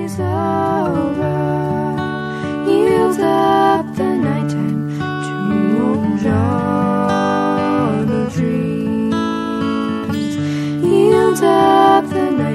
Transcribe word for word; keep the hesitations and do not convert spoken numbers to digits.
is over. Yield up the nighttime to old John of Dreams. Yield up the nighttime.